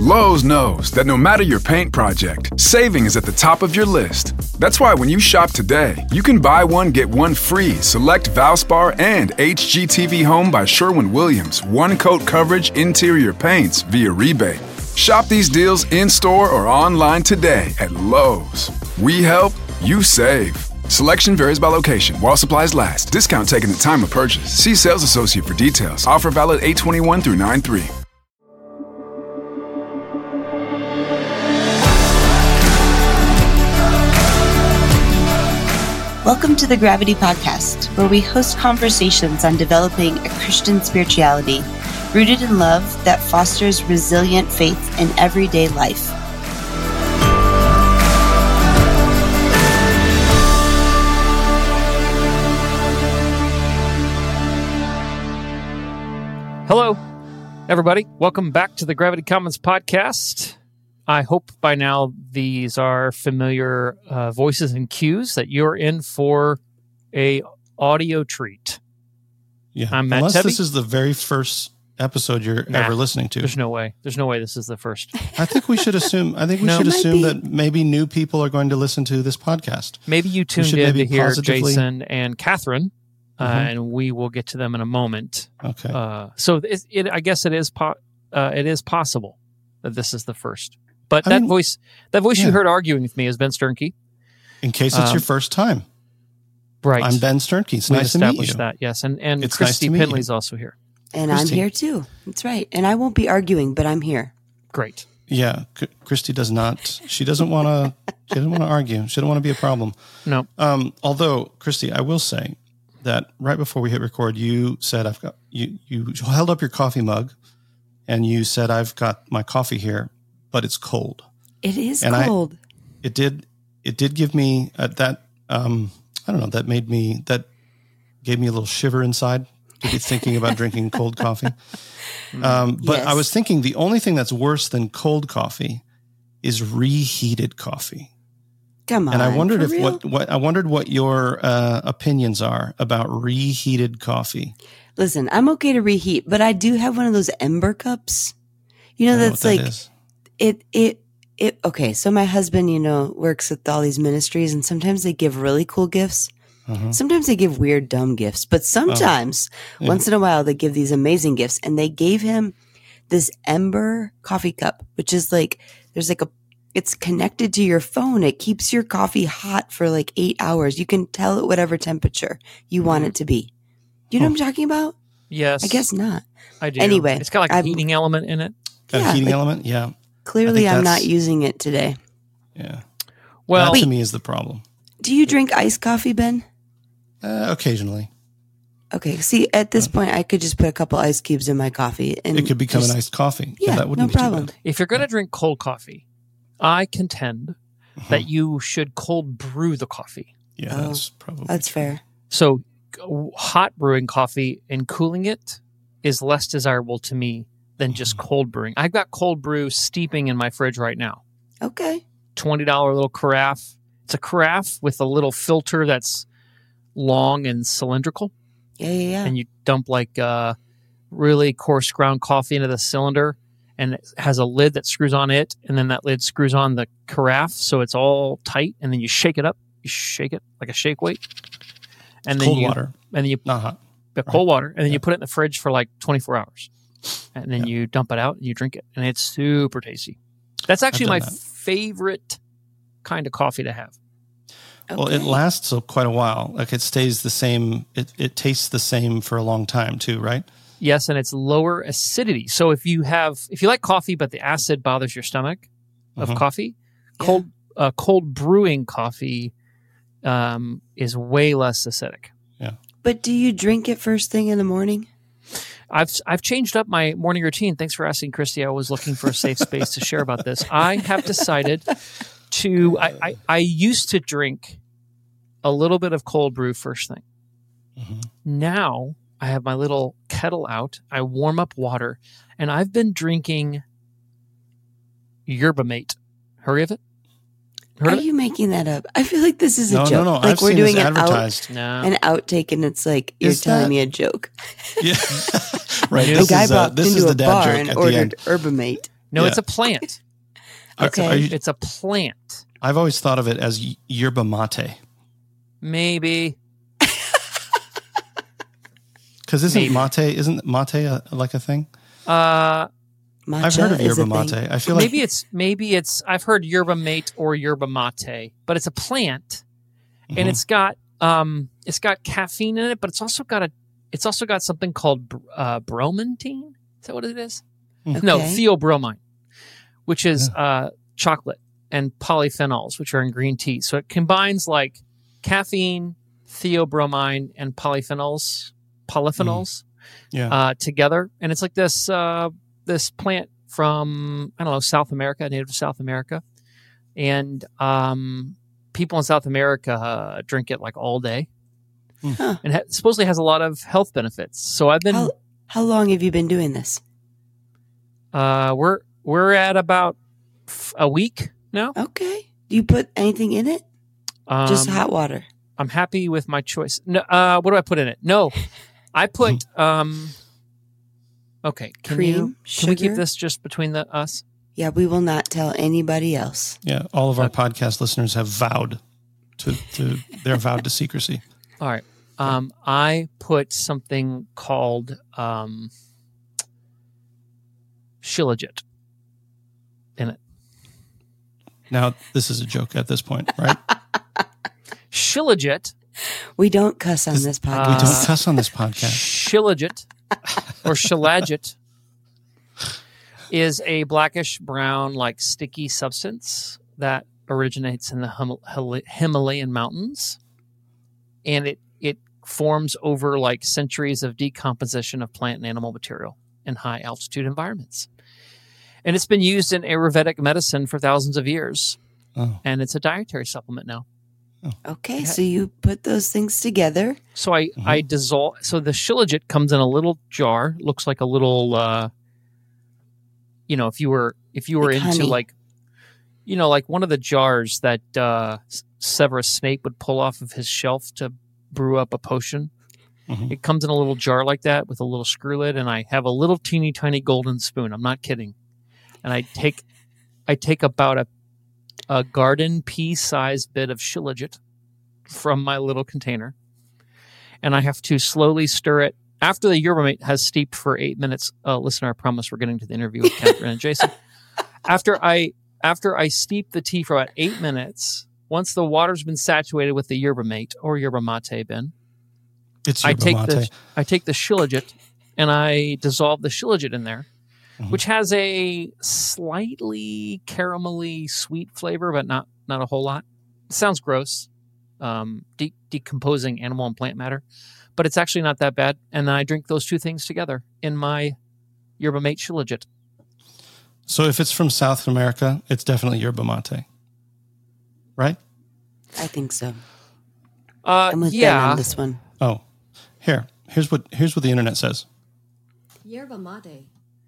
Lowe's knows that no matter your paint project, saving is at the top of your list. That's why when you shop today, you can buy one, get one free select Valspar and HGTV Home by Sherwin-Williams one-coat coverage interior paints via rebate. Shop these deals in-store or online today at Lowe's. We help, you save. Selection varies by location. While supplies last. Discount taken at time of purchase. See sales associate for details. Offer valid 8/21 through 9/3. Welcome to the Gravity Podcast, where we host conversations on developing a Christian spirituality rooted in love that fosters resilient faith in everyday life. Hello, everybody. Welcome back to the Gravity Commons podcast. I hope by now these are familiar voices and cues that you're in for a audio treat. Yeah, I'm Matt unless Tebby. This is the very first episode you're ever listening to. There's no way. There's no way this is the first. I think we should assume. I think we should assume that maybe new people are going to listen to this podcast. Maybe you tuned in to hear Jason and Catherine, and we will get to them in a moment. Okay. So I guess it is possible that this is the first. But that voice you heard arguing with me is Ben Sternke. In case it's your first time. Right. I'm Ben Sternke. It's nice to meet you. Established that, yes. And it's Christy nice to meet Pinley's you. also here. And Christy. I'm here too. That's right. And I won't be arguing, but I'm here. Great. Yeah, Christy doesn't want to. She doesn't want to argue. She doesn't want to be a problem. No. Although, Christy, I will say that right before we hit record, you said you held up your coffee mug, and you said, "I've got my coffee here, but it's cold." It is and cold. It did give me that. I don't know. That gave me a little shiver inside to be thinking about drinking cold coffee. But Yes. I was thinking the only thing that's worse than cold coffee is reheated coffee. Come on. And I wondered for real? what your opinions are about reheated coffee. Listen, I'm okay to reheat, but I do have one of those ember cups. You know, I don't know that's what like that is. it. Okay, so my husband, works with all these ministries, and sometimes they give really cool gifts. Sometimes they give weird, dumb gifts, but sometimes, once in a while, they give these amazing gifts. And they gave him this ember coffee cup, which is like it's connected to your phone. It keeps your coffee hot for like 8 hours. You can tell it whatever temperature you want it to be. Do you know what I'm talking about? Yes. I guess not. I do. Anyway, it's got like a heating element in it. Got Yeah, a heating like- element? Yeah. Clearly, I'm that's- not using it today. Yeah. Well, that to me is the problem. Do you drink iced coffee, Ben? Occasionally. Okay. See, at this point, I could just put a couple ice cubes in my coffee, and It could become just- an iced coffee. Yeah, that wouldn't no be problem. too bad. if you're going to drink cold coffee, I contend that you should cold brew the coffee. Yeah, Oh, that's probably That's true. fair. So hot brewing coffee and cooling it is less desirable to me than just cold brewing. I've got cold brew steeping in my fridge right now. Okay. $20 little carafe. It's a carafe with a little filter that's long and cylindrical. Yeah. And you dump like really coarse ground coffee into the cylinder, and it has a lid that screws on it, and then that lid screws on the carafe, so it's all tight, and then you shake it up. You shake it like a shake weight. And then Cold water, and then you not hot. cold water, and then you put it in the fridge for like 24 hours. And then you dump it out and you drink it, and it's super tasty. That's actually my done that. favorite kind of coffee to have. Well, it lasts quite a while. Like it stays the same. It tastes the same for a long time too, right? Yes, and it's lower acidity. So if you like coffee, but the acid bothers your stomach of coffee, cold brewing coffee is way less acidic. Yeah. But do you drink it first thing in the morning? I've changed up my morning routine. Thanks for asking, Christy. I was looking for a safe space to share about this. I have decided to. I used to drink a little bit of cold brew first thing. Now I have my little kettle out. I warm up water, and I've been drinking Yerba Mate. Heard of it? Are you making that up? I feel like this is a joke. No. Like I've we're seen doing this an advertised. an outtake, and it's like you're Is telling that- me a joke. Yeah, right. The guy walked This is into the a dad bar joke and at the ordered end. Herbamate. No, it's a plant. Okay. It's a plant. I've always thought of it as yerba mate. Maybe. Because isn't mate like a thing? Matcha I've heard of is a yerba mate. thing. I feel like maybe it's I've heard yerba mate or yerba mate, but it's a plant, and it's got caffeine in it, but it's also got something called bromantine. Is that what it is? Okay. No, theobromine, which is chocolate and polyphenols, which are in green tea. So it combines like caffeine, theobromine, and polyphenols together, and it's like this this plant from South America, native to South America, and people in South America drink it like all day, and supposedly has a lot of health benefits. So I've been. How long have you been doing this? We're at about a week now. Okay. Do you put anything in it? Just hot water. I'm happy with my choice. No, what do I put in it? No, I put okay. Can Cream, we keep sugar? this just between us? Yeah, we will not tell anybody else. Yeah, all of our podcast listeners have vowed they're vowed to secrecy. All right. I put something called Shilajit in it. Now, this is a joke at this point, right? Shilajit. We don't cuss on this podcast. We don't cuss on this podcast. Shilajit or Shilajit is a blackish brown, like sticky substance that originates in the Himalayan mountains, and it forms over like centuries of decomposition of plant and animal material in high altitude environments. And it's been used in Ayurvedic medicine for thousands of years. Oh. And it's a dietary supplement now. Okay, so you put those things together. So I dissolve. So the Shilajit comes in a little jar, looks like a little, if you were Like into honey. like one of the jars that Severus Snape would pull off of his shelf to brew up a potion. It comes in a little jar like that with a little screw lid, and I have a little teeny tiny golden spoon. I'm not kidding. And I take about a garden pea sized bit of Shilajit from my little container, and I have to slowly stir it after the yerba mate has steeped for 8 minutes. Listener, I promise we're getting to the interview with Catherine and Jason. After I steep the tea for about 8 minutes, once the water's been saturated with the yerba mate or yerba mate bin, It's I yerba take mate. the Shilajit and I dissolve the Shilajit in there, which has a slightly caramelly sweet flavor, but not a whole lot. It sounds gross, decomposing animal and plant matter, but it's actually not that bad. And then I drink those two things together in my yerba mate Shilajit. So if it's from South America, it's definitely yerba mate, right? I think so. I'm with Ben on this one. Oh, here's what the internet says. Yerba mate.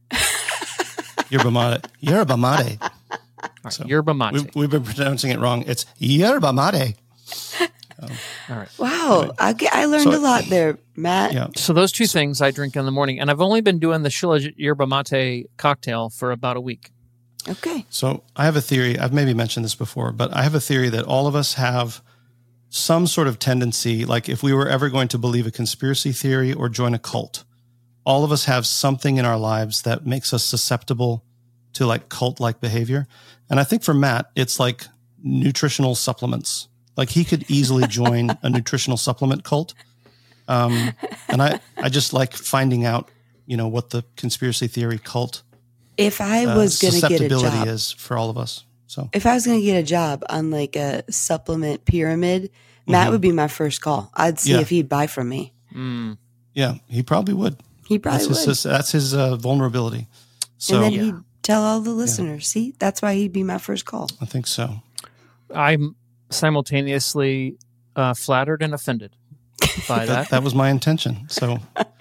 Yerba mate. Yerba mate. All right, yerba mate. We've been pronouncing it wrong. It's yerba mate. All right. Wow, I learned a lot there, Matt. Yeah. So those two things I drink in the morning, and I've only been doing the Shilajit yerba mate cocktail for about a week. Okay. So I have a theory. I've maybe mentioned this before, but I have a theory that all of us have some sort of tendency, like if we were ever going to believe a conspiracy theory or join a cult, all of us have something in our lives that makes us susceptible to like cult-like behavior. And I think for Matt, it's like nutritional supplements. Like he could easily join a nutritional supplement cult. And I just like finding out, what the conspiracy theory cult If I was going to get a susceptibility job, is for all of us. So if I was going to get a job on like a supplement pyramid, Matt would be my first call. I'd see Yeah. if he'd buy from me. yeah, he probably would. He probably would. That's his vulnerability. So and then he'd tell all the listeners. See, that's why he'd be my first call. I think so. I'm simultaneously flattered and offended by that. That was my intention. So,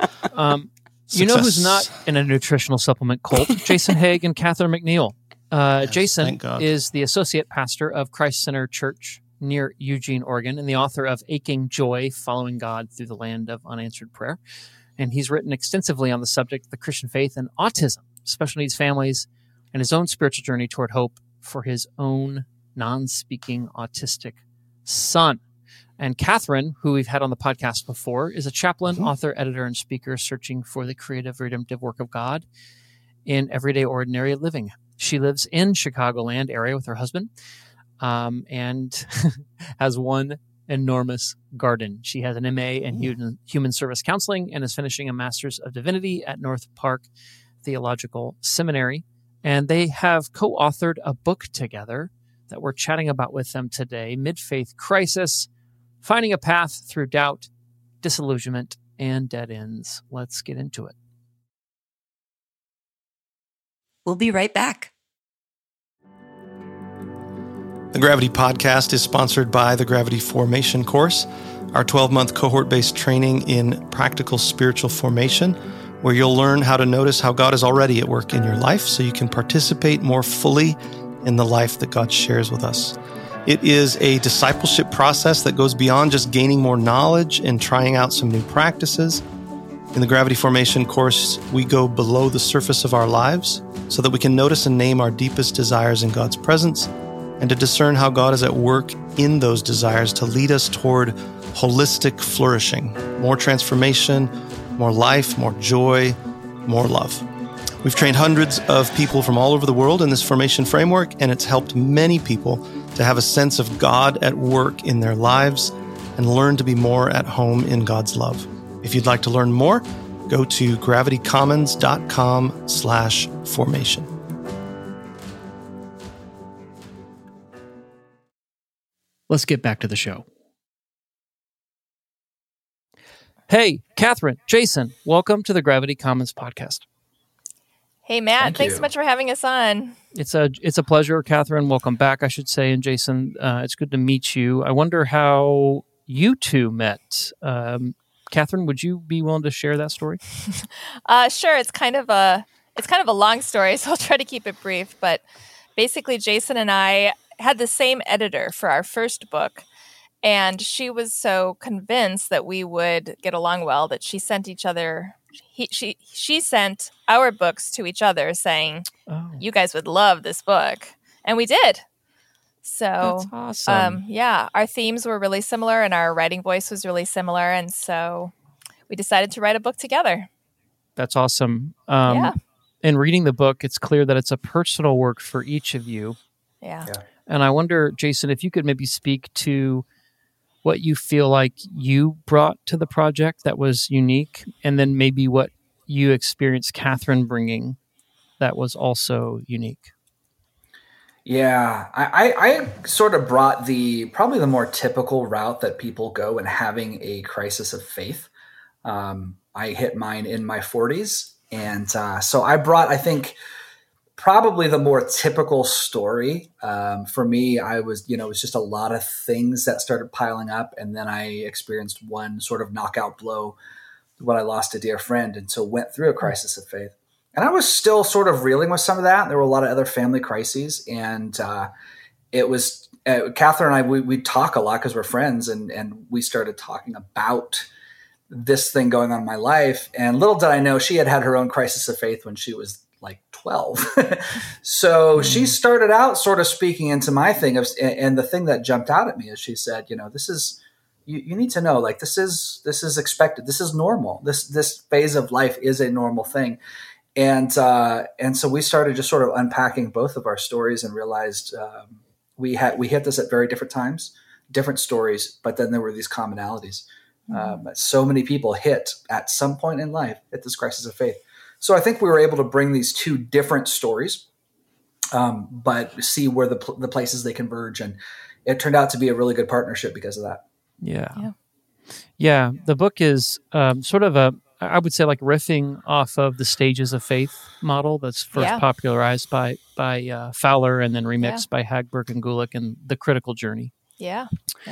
You know who's success. not in a nutritional supplement cult? Jason Haig and Catherine McNeil. Jason thank God. is the associate pastor of Christ Center Church near Eugene, Oregon, and the author of Aching Joy, Following God Through the Land of Unanswered Prayer. And he's written extensively on the subject of the Christian faith and autism, special needs families, and his own spiritual journey toward hope for his own non-speaking autistic son. And Catherine, who we've had on the podcast before, is a chaplain, author, editor, and speaker searching for the creative, redemptive work of God in everyday, ordinary living. She lives in Chicagoland area with her husband and has one enormous garden. She has an MA in Human Service Counseling and is finishing a Master's of Divinity at North Park Theological Seminary. And they have co-authored a book together that we're chatting about with them today, Mid-Faith Crisis, Finding a Path Through Doubt, Disillusionment, and Dead Ends. Let's get into it. We'll be right back. The Gravity Podcast is sponsored by the Gravity Formation course, our 12-month cohort-based training in practical spiritual formation, where you'll learn how to notice how God is already at work in your life so you can participate more fully in the life that God shares with us. It is a discipleship process that goes beyond just gaining more knowledge and trying out some new practices. In the Gravity Formation course, we go below the surface of our lives so that we can notice and name our deepest desires in God's presence and to discern how God is at work in those desires to lead us toward holistic flourishing, more transformation, more life, more joy, more love. We've trained hundreds of people from all over the world in this formation framework, and it's helped many people to have a sense of God at work in their lives and learn to be more at home in God's love. If you'd like to learn more, go to gravitycommons.com/formation. Let's get back to the show. Hey, Catherine, Jason, welcome to the Gravity Commons podcast. Hey, Matt. Thank Thanks you. so much for having us on. It's a pleasure, Catherine. Welcome back, I should say. And Jason, it's good to meet you. I wonder how you two met. Catherine, would you be willing to share that story? Sure. It's kind of a long story, so I'll try to keep it brief. But basically, Jason and I had the same editor for our first book, and she was so convinced that we would get along well that she sent each other. She sent our books to each other, saying, "You guys would love this book," and we did. So that's awesome. Yeah, our themes were really similar, and our writing voice was really similar, and so we decided to write a book together. That's awesome. Yeah. In reading the book, it's clear that it's a personal work for each of you. Yeah. And I wonder, Jason, if you could maybe speak to what you feel like you brought to the project that was unique, and then maybe what you experienced Catherine bringing that was also unique. Yeah, I sort of brought probably the more typical route that people go in having a crisis of faith. I hit mine in my 40s. And so I brought, I think, probably the more typical story. For me, it was just a lot of things that started piling up. And then I experienced one sort of knockout blow when I lost a dear friend. And so went through a crisis of faith. And I was still sort of reeling with some of that. There were a lot of other family crises. And it was Catherine and I, we talk a lot because we're friends. And we started talking about this thing going on in my life. And little did I know she had her own crisis of faith when she was like 12. So she started out sort of speaking into my thing. And the thing that jumped out at me is she said, this is, you need to know, like, this is expected. This is normal. This phase of life is a normal thing. And so we started just sort of unpacking both of our stories and realized we hit this at very different times, different stories, but then there were these commonalities. So many people hit at some point in life at this crisis of faith. So I think we were able to bring these two different stories, but see where the places they converge. And it turned out to be a really good partnership because of that. Yeah. The book is sort of I would say, like, riffing off of the Stages of Faith model that's first popularized by Fowler and then remixed by Hagberg and Gulick and The Critical Journey. Yeah.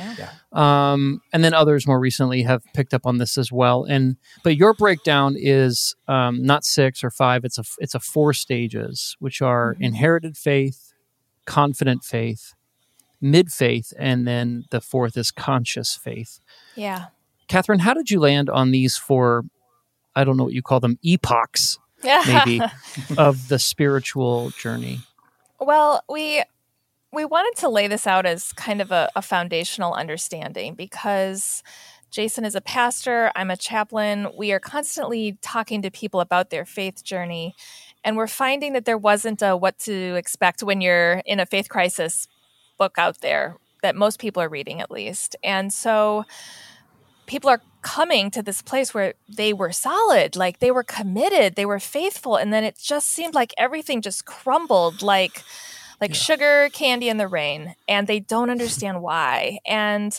And then others more recently have picked up on this as well. But your breakdown is not 6 or 5. It's a 4 stages, which are inherited faith, confident faith, mid-faith, and then the 4th is conscious faith. Yeah. Catherine, how did you land on these 4, I don't know what you call them, epochs maybe, of the spiritual journey? Well, we wanted to lay this out as kind of a foundational understanding because Jason is a pastor, I'm a chaplain. We are constantly talking to people about their faith journey, and we're finding that there wasn't a what to expect when you're in a faith crisis book out there that most people are reading, at least. And so people are coming to this place where they were solid, like they were committed, they were faithful, and then it just seemed like everything just crumbled like sugar candy in the rain, and they don't understand why. And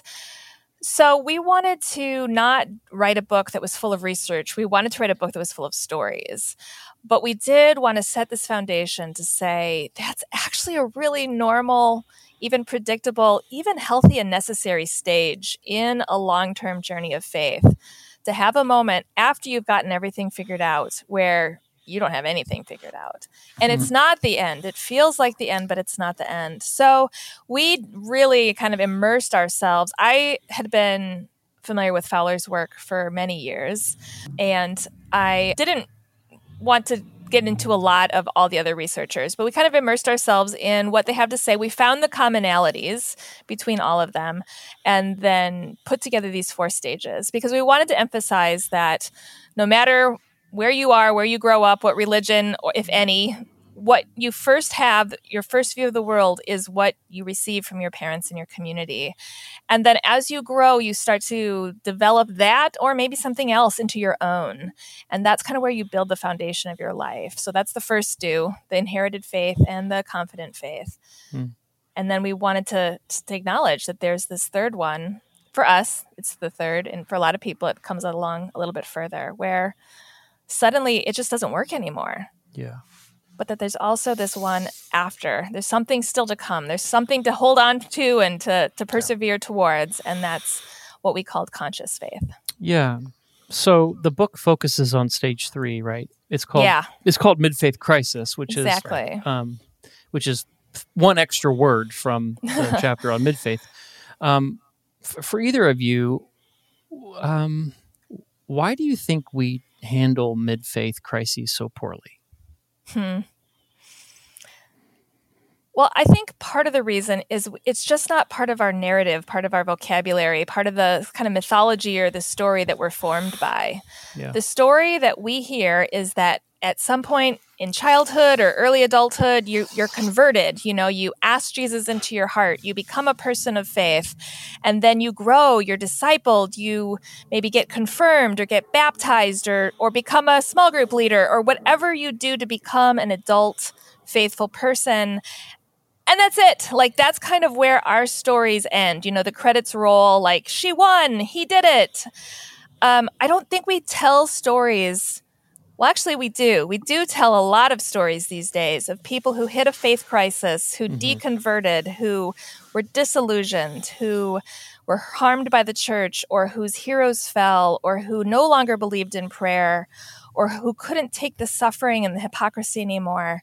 so we wanted to not write a book that was full of research. We wanted to write a book that was full of stories. But we did want to set this foundation to say that's actually a really normal, even predictable, even healthy and necessary stage in a long-term journey of faith, to have a moment after you've gotten everything figured out where you don't have anything figured out. And it's not the end. It feels like the end, but it's not the end. So we really kind of immersed ourselves. I had been familiar with Fowler's work for many years, and I didn't want to get into a lot of all the other researchers, but we kind of immersed ourselves in what they have to say. We found the commonalities between all of them and then put together these 4 stages because we wanted to emphasize that no matter where you are, where you grow up, what religion, or if any, what you first have, your first view of the world is what you receive from your parents and your community. And then as you grow, you start to develop that or maybe something else into your own. And that's kind of where you build the foundation of your life. So that's the first the inherited faith and the confident faith. And then we wanted to acknowledge that there's this third one. For us, it's the third. And for a lot of people, it comes along a little bit further where suddenly it just doesn't work anymore. Yeah. But that there's also this one after. There's something still to come. There's something to hold on to and to persevere towards. And that's what we called conscious faith. Yeah. So the book focuses on stage 3, right? It's called Mid-Faith Crisis, which is one extra word from the chapter on mid-faith. For either of you, why do you think we handle mid-faith crises so poorly? Well, I think part of the reason is it's just not part of our narrative, part of our vocabulary, part of the kind of mythology or the story that we're formed by. Yeah. The story that we hear is that at some point in childhood or early adulthood, you're converted. You ask Jesus into your heart. You become a person of faith. And then you grow, you're discipled. You maybe get confirmed or get baptized or become a small group leader or whatever you do to become an adult, faithful person. And that's it. Like, that's kind of where our stories end. The credits roll like, she won, he did it. I don't think we tell stories. Well, actually, we do. We do tell a lot of stories these days of people who hit a faith crisis, who deconverted, who were disillusioned, who were harmed by the church, or whose heroes fell, or who no longer believed in prayer, or who couldn't take the suffering and the hypocrisy anymore.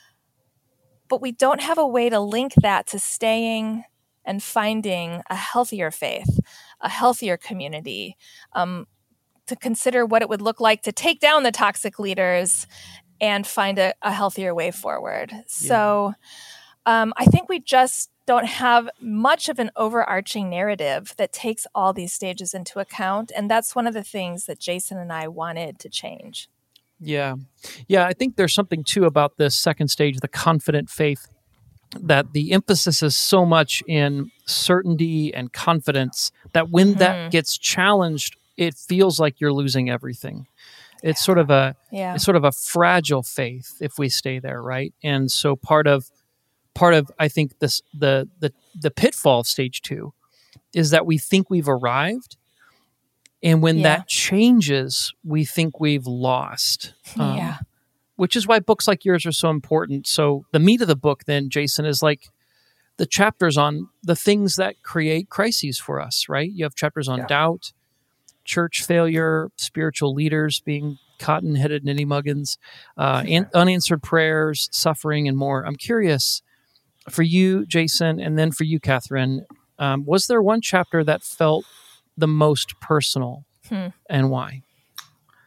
But we don't have a way to link that to staying and finding a healthier faith, a healthier community, to consider what it would look like to take down the toxic leaders and find a healthier way forward. Yeah. So I think we just don't have much of an overarching narrative that takes all these stages into account. And that's one of the things that Jason and I wanted to change. Yeah. I think there's something too about this second stage, the confident faith, that the emphasis is so much in certainty and confidence that when that gets challenged, it feels like you're losing everything. It's sort of a fragile faith if we stay there, right? And so part of I think this the pitfall of stage 2 is that we think we've arrived. And when that changes, we think we've lost. Which is why books like yours are so important. So the meat of the book then, Jason, is like the chapters on the things that create crises for us, right? You have chapters on doubt, church failure, spiritual leaders being cotton-headed ninny-muggins, unanswered prayers, suffering, and more. I'm curious, for you, Jason, and then for you, Catherine, was there one chapter that felt the most personal, and why?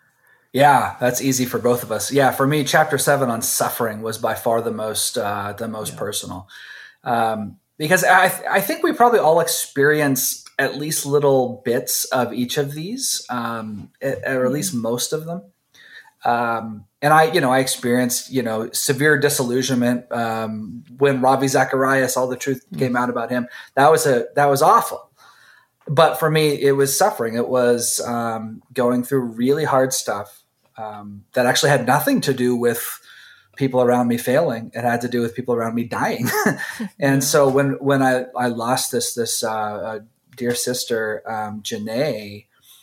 Yeah, that's easy for both of us. Yeah, for me, chapter 7 on suffering was by far the most personal, because I think we probably all experience at least little bits of each of these, or at least most of them. And I experienced, severe disillusionment when Ravi Zacharias, all the truth came out about him. That was awful. But for me, it was suffering. It was going through really hard stuff that actually had nothing to do with people around me failing. It had to do with people around me dying. And so when I lost this dear sister, Janae,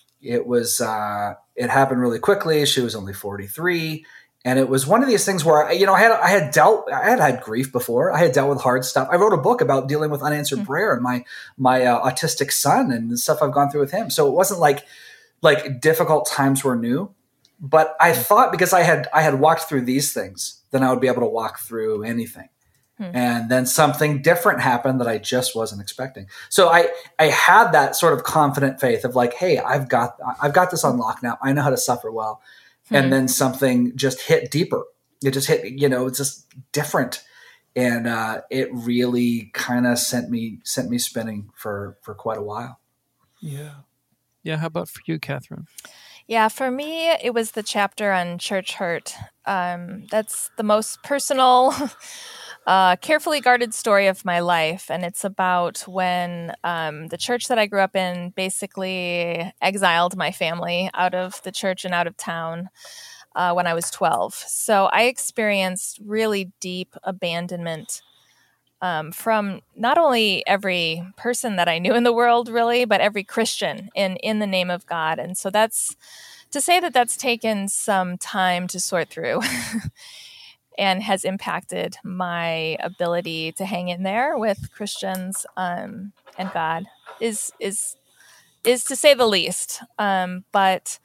it happened really quickly. She was only 43. And it was one of these things where, I had had grief before. I had dealt with hard stuff. I wrote a book about dealing with unanswered prayer and my autistic son and the stuff I've gone through with him. So it wasn't like difficult times were new, but I thought because I had walked through these things, then I would be able to walk through anything. And then something different happened that I just wasn't expecting. So I had that sort of confident faith of like, hey, I've got this on lock now. I know how to suffer well. And then something just hit deeper. It just hit, it's just different. And it really kind of sent me spinning for quite a while. Yeah. Yeah. How about for you, Catherine? Yeah, for me, it was the chapter on church hurt. That's the most personal, carefully guarded story of my life. And it's about when the church that I grew up in basically exiled my family out of the church and out of town when I was 12. So I experienced really deep abandonment from not only every person that I knew in the world, really, but every Christian in the name of God. And so that's to say that that's taken some time to sort through and has impacted my ability to hang in there with Christians and God is to say the least. But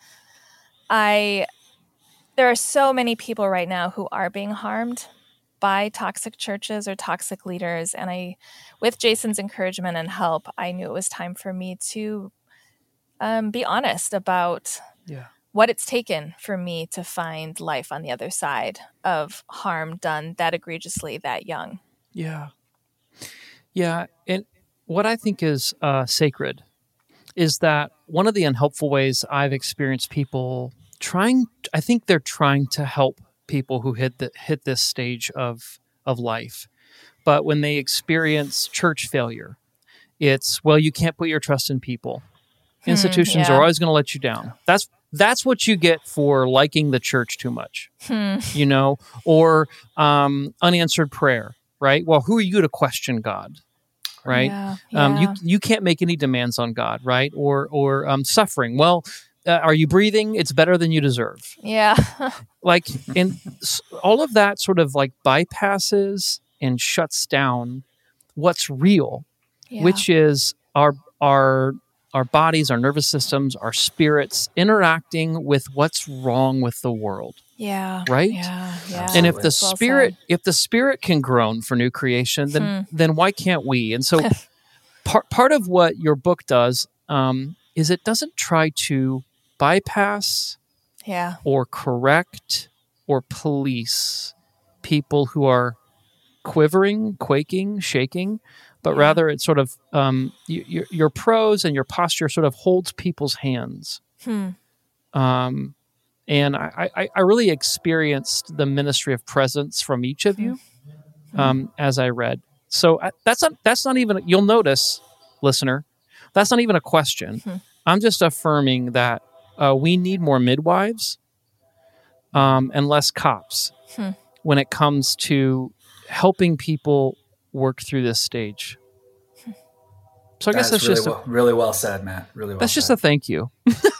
there are so many people right now who are being harmed by toxic churches or toxic leaders. And with Jason's encouragement and help, I knew it was time for me to be honest about what it's taken for me to find life on the other side of harm done that egregiously that young. Yeah. Yeah. And what I think is sacred is that one of the unhelpful ways I've experienced people I think they're trying to help people who hit this stage of life. But when they experience church failure, it's, well, you can't put your trust in people. Institutions are always going to let you down. That's what you get for liking the church too much, or unanswered prayer, right? Well, who are you to question God, right? You can't make any demands on God, right? Or suffering. Well, are you breathing? It's better than you deserve. Yeah. And all of that sort of like bypasses and shuts down what's real, which is our bodies, our nervous systems, our spirits interacting with what's wrong with the world. Yeah. Right? Yeah. And if the spirit can groan for new creation, then why can't we? And so part of what your book does is it doesn't try to bypass or correct or police people who are quivering, quaking, shaking, but rather it's sort of your prose and your posture sort of holds people's hands. And I really experienced the ministry of presence from each of you as I read. So that's not even, you'll notice, listener, that's not even a question. I'm just affirming that we need more midwives and less cops when it comes to helping people work through this stage. So I guess that's really just really well said, Matt. Really well. That's just a thank you.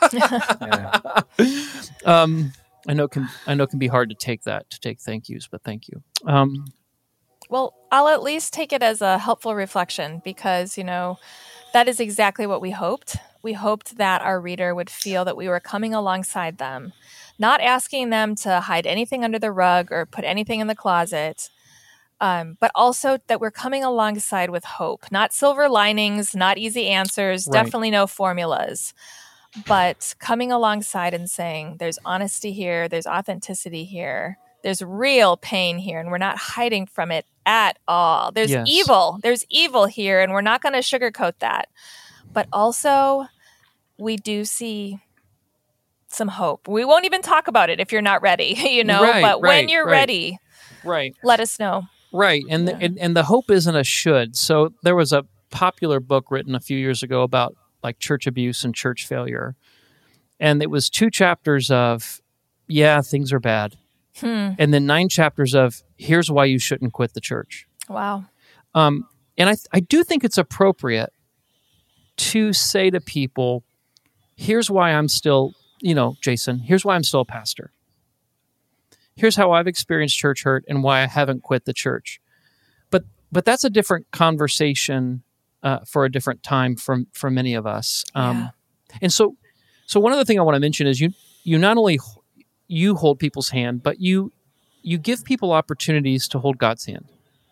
I know it can be hard to take thank yous, but thank you. Well, I'll at least take it as a helpful reflection because, that is exactly what we hoped. We hoped that our reader would feel that we were coming alongside them, not asking them to hide anything under the rug or put anything in the closet, but also that we're coming alongside with hope, not silver linings, not easy answers, definitely no formulas, but coming alongside and saying, there's honesty here, there's authenticity here, there's real pain here, and we're not hiding from it at all. There's evil here, and we're not going to sugarcoat that. But also, we do see some hope. We won't even talk about it if you're not ready, but when you're ready, let us know. Right. And the hope isn't a should. So there was a popular book written a few years ago about like church abuse and church failure. And it was 2 chapters of, things are bad. And then 9 chapters of, here's why you shouldn't quit the church. Wow. And I do think it's appropriate to say to people, here's why I'm still, Jason, here's why I'm still a pastor. Here's how I've experienced church hurt and why I haven't quit the church. But that's a different conversation for a different time from many of us. And so one other thing I want to mention is you not only you hold people's hand, but you give people opportunities to hold God's hand.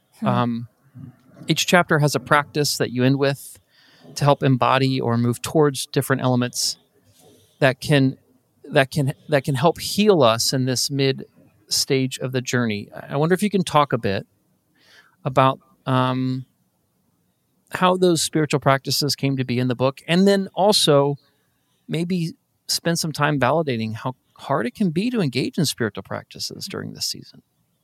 Each chapter has a practice that you end with to help embody or move towards different elements that can help heal us in this mid stage of the journey. I wonder if you can talk a bit about how those spiritual practices came to be in the book, and then also maybe spend some time validating how hard it can be to engage in spiritual practices during this season.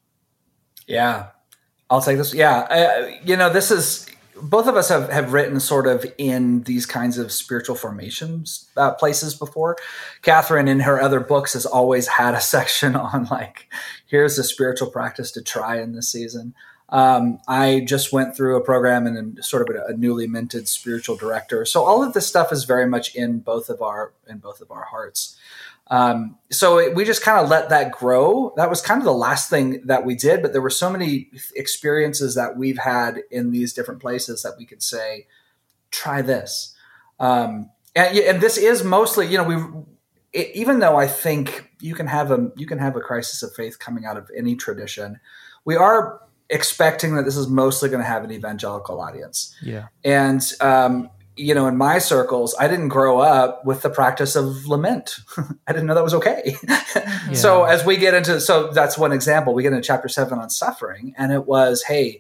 Yeah, I'll take this. Yeah, this is, both of us have written sort of in these kinds of spiritual formations places before. Catherine, in her other books, has always had a section on like, here's a spiritual practice to try in this season. I just went through a program and sort of a newly minted spiritual director. So all of this stuff is very much in both of our hearts. So we just kind of let that grow. That was kind of the last thing that we did, but there were so many experiences that we've had in these different places that we could say, try this. And this is mostly, even though I think you can have a crisis of faith coming out of any tradition, we are expecting that this is mostly going to have an evangelical audience. Yeah. And, in my circles, I didn't grow up with the practice of lament. I didn't know that was okay. Yeah. So as we get into, that's one example. We get into chapter 7 on suffering, and it was, hey,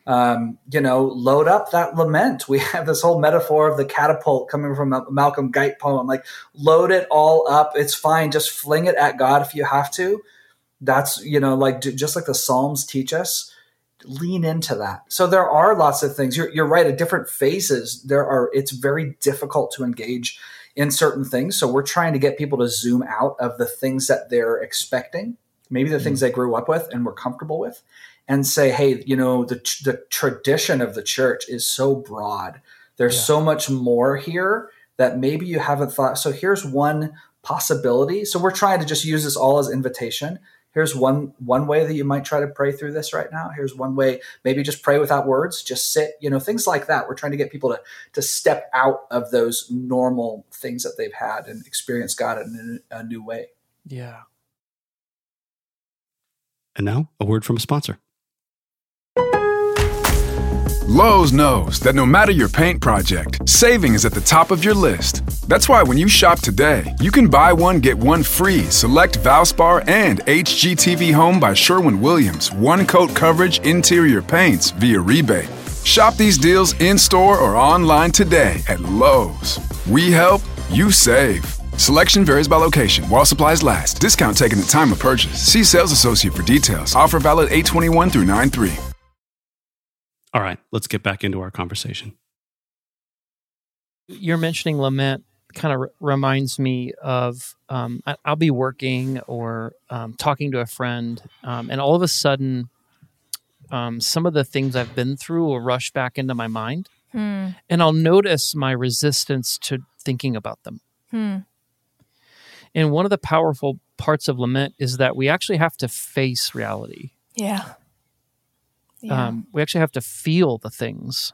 load up that lament. We have this whole metaphor of the catapult coming from a Malcolm Guite poem, like load it all up. It's fine. Just fling it at God if you have to. That's, just like the Psalms teach us. Lean into that. So there are lots of things. You're right. At different phases, it's very difficult to engage in certain things. So we're trying to get people to zoom out of the things that they're expecting, maybe the things they grew up with and were comfortable with, and say, hey, the tradition of the church is so broad. There's so much more here that maybe you haven't thought. So here's one possibility. So we're trying to just use this all as invitation. Here's one way that you might try to pray through this right now. Here's one way, maybe just pray without words, just sit, things like that. We're trying to get people to step out of those normal things that they've had and experience God in a new way. Yeah. And now a word from a sponsor. Lowe's knows that no matter your paint project, saving is at the top of your list. That's why when you shop today, you can buy one, get one free select Valspar and HGTV Home by Sherwin-Williams one-coat coverage interior paints via rebate. Shop these deals in-store or online today at Lowe's. We help, you save. Selection varies by location. While supplies last. Discount taken at time of purchase. See sales associate for details. Offer valid 8/21 through 9/3. All right, let's get back into our conversation. You're mentioning lament kind of reminds me of I'll be working or talking to a friend, and all of a sudden, some of the things I've been through will rush back into my mind, and I'll notice my resistance to thinking about them. And one of the powerful parts of lament is that we actually have to face reality. Yeah. We actually have to feel the things,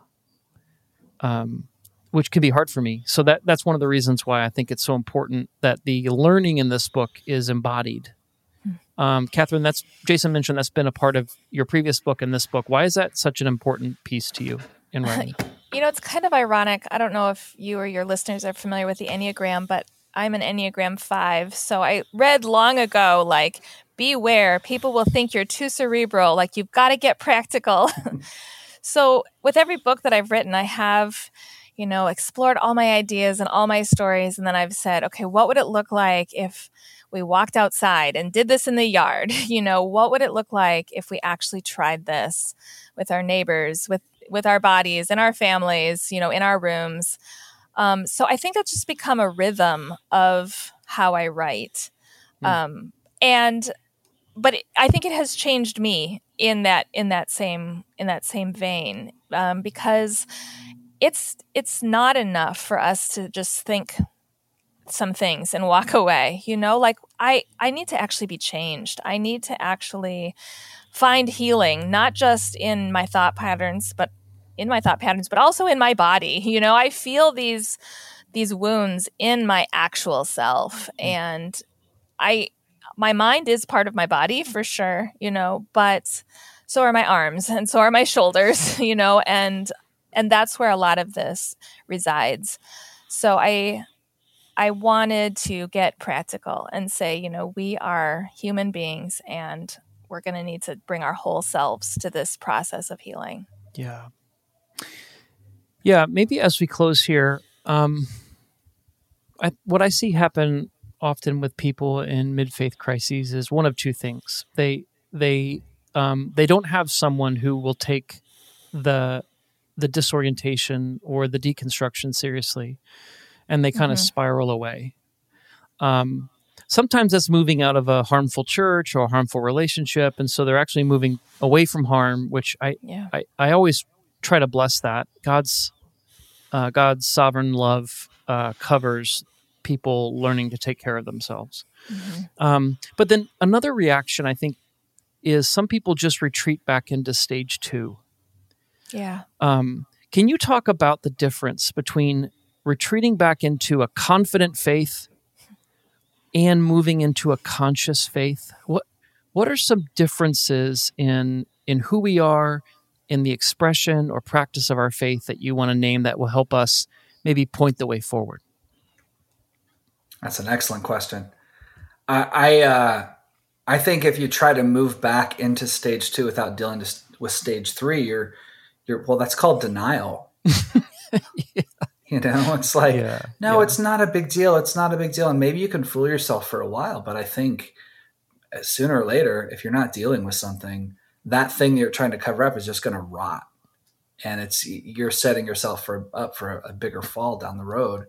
which can be hard for me. So that's one of the reasons why I think it's so important that the learning in this book is embodied. Catherine, Jason mentioned that's been a part of your previous book and this book. Why is that such an important piece to you in writing? It's kind of ironic. I don't know if you or your listeners are familiar with the Enneagram, but I'm an Enneagram 5. So I read long ago, like, beware, people will think you're too cerebral, like you've got to get practical. So with every book that I've written, I have, explored all my ideas and all my stories. And then I've said, okay, what would it look like if we walked outside and did this in the yard? What would it look like if we actually tried this with our neighbors, with our bodies, in our families, in our rooms? So I think that's just become a rhythm of how I write. But I think it has changed me in that same vein, because it's not enough for us to just think some things and walk away. Like I need to actually be changed. I need to actually find healing, not just in my thought patterns, but also in my body. I feel these wounds in my actual self, and my mind is part of my body for sure, but so are my arms and so are my shoulders, and that's where a lot of this resides. So I wanted to get practical and say, we are human beings and we're going to need to bring our whole selves to this process of healing. Yeah. Yeah. Maybe as we close here, what I see happen often with people in mid-faith crises is one of two things. They don't have someone who will take the disorientation or the deconstruction seriously, and they kind of spiral away. Sometimes that's moving out of a harmful church or a harmful relationship, and so they're actually moving away from harm, which I always try to bless that. God's sovereign love covers people learning to take care of themselves. But then another reaction, I think, is some people just retreat back into stage 2. Yeah. Can you talk about the difference between retreating back into a confident faith and moving into a conscious faith? What are some differences in who we are, in the expression or practice of our faith that you want to name that will help us maybe point the way forward? That's an excellent question. I think if you try to move back into stage 2 without dealing with stage 3, you're that's called denial. It's like, it's not a big deal. It's not a big deal. And maybe you can fool yourself for a while, but I think sooner or later, if you're not dealing with something, that thing you're trying to cover up is just going to rot. And you're setting yourself up for a bigger fall down the road.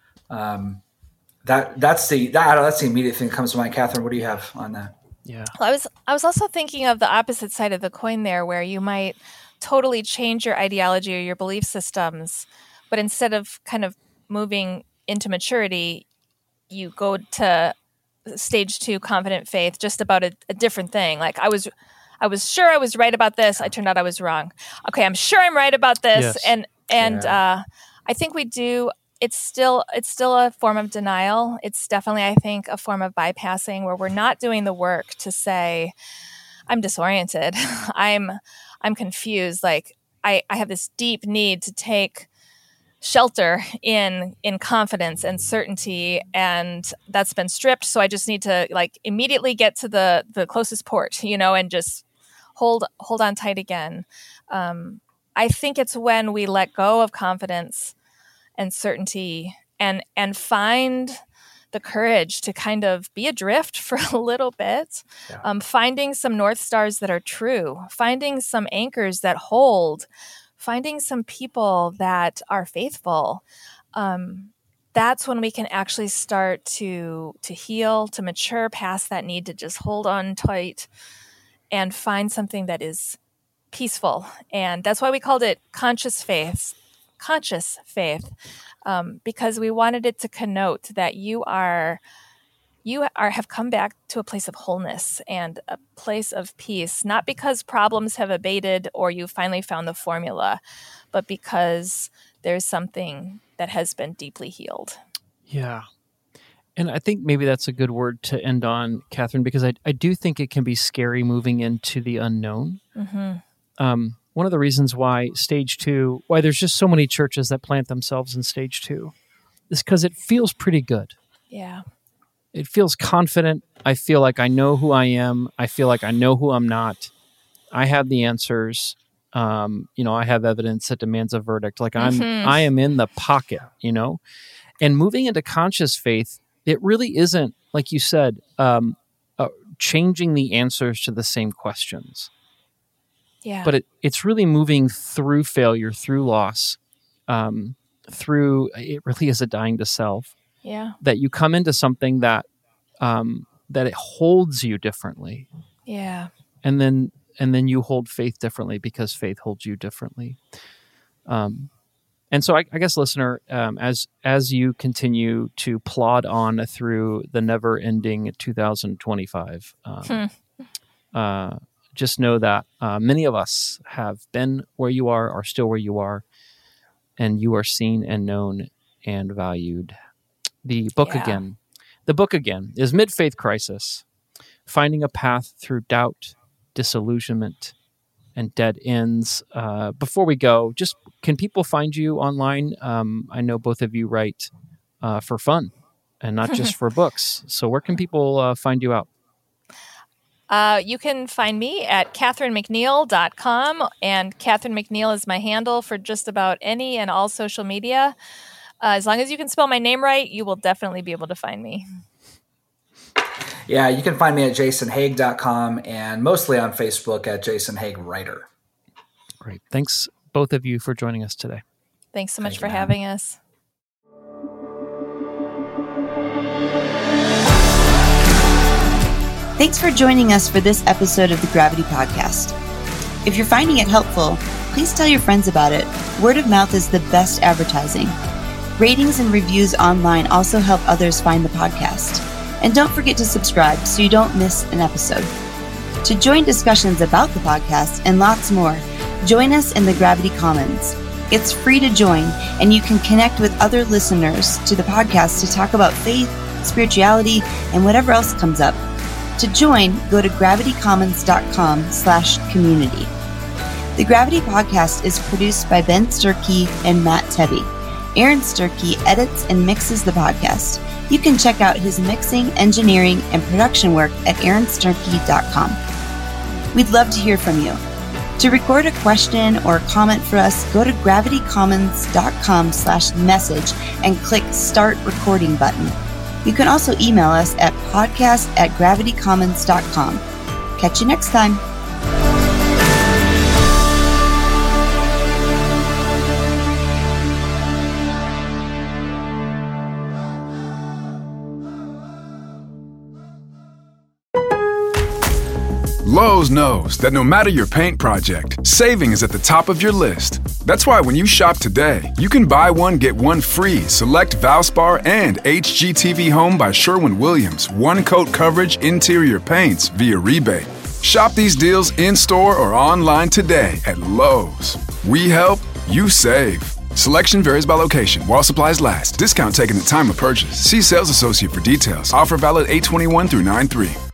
That's the immediate thing that comes to mind. Catherine, what do you have on that? Yeah. Well, I was also thinking of the opposite side of the coin there, where you might totally change your ideology or your belief systems, but instead of kind of moving into maturity, you go to stage 2 confident faith just about a different thing. Like I was sure I was right about this. I turned out I was wrong. Okay, I'm sure I'm right about this. Yes. And I think we do. It's still a form of denial. It's definitely, I think, a form of bypassing where we're not doing the work to say, I'm disoriented. I'm confused. Like I have this deep need to take shelter in confidence and certainty, and that's been stripped. So I just need to immediately get to the closest port, and just hold on tight again. I think it's when we let go of confidence and certainty and find the courage to kind of be adrift for a little bit, finding some North Stars that are true, finding some anchors that hold, finding some people that are faithful. That's when we can actually start to heal, to mature past that need to just hold on tight and find something that is peaceful. And that's why we called it conscious faith, because we wanted it to connote that you have come back to a place of wholeness and a place of peace, not because problems have abated or you finally found the formula, but because there's something that has been deeply healed. Yeah. And I think maybe that's a good word to end on, Catherine, because I do think it can be scary moving into the unknown. One of the reasons why there's just so many churches that plant themselves in stage 2 is because it feels pretty good. Yeah. It feels confident. I feel like I know who I am. I feel like I know who I'm not. I have the answers. I have evidence that demands a verdict. Like I am in the pocket, and moving into conscious faith, it really isn't, like you said, changing the answers to the same questions. Yeah. But it's really moving through failure, through loss, it really is a dying to self. Yeah. That you come into something that it holds you differently. Yeah. And then you hold faith differently because faith holds you differently. And so I guess, listener, as you continue to plod on through the never-ending 2025, just know that many of us have been where you are still where you are, and you are seen and known and valued. The book again is Mid-Faith Crisis, Finding a Path Through Doubt, Disillusionment, and Dead Ends. Before we go, just can people find you online? I know both of you write for fun and not just for books. So where can people find you out? You can find me at catherinemcneil.com, and Catherine McNeil is my handle for just about any and all social media. As long as you can spell my name right, you will definitely be able to find me. Yeah, you can find me at jasonhaig.com and mostly on Facebook at Jason Haig Writer. Great. Thanks, both of you, for joining us today. Thanks so much for having us. Thanks for joining us for this episode of the Gravity Podcast. If you're finding it helpful, please tell your friends about it. Word of mouth is the best advertising. Ratings and reviews online also help others find the podcast. And don't forget to subscribe so you don't miss an episode. To join discussions about the podcast and lots more, join us in the Gravity Commons. It's free to join, and you can connect with other listeners to the podcast to talk about faith, spirituality, and whatever else comes up. To join, go to gravitycommons.com/community. The Gravity Podcast is produced by Ben Sturkey and Matt Tebby. Aaron Sturkey edits and mixes the podcast. You can check out his mixing, engineering, and production work at aaronsturkey.com. We'd love to hear from you. To record a question or comment for us, go to gravitycommons.com/message and click Start Recording button. You can also email us at podcast@gravitycommons.com. Catch you next time. Lowe's knows that no matter your paint project, saving is at the top of your list. That's why when you shop today, you can buy one, get one free. Select Valspar and HGTV Home by Sherwin-Williams. One coat coverage interior paints via rebate. Shop these deals in-store or online today at Lowe's. We help, you save. Selection varies by location. While supplies last. Discount taken at time of purchase. See sales associate for details. Offer valid 8/21 through 9/3.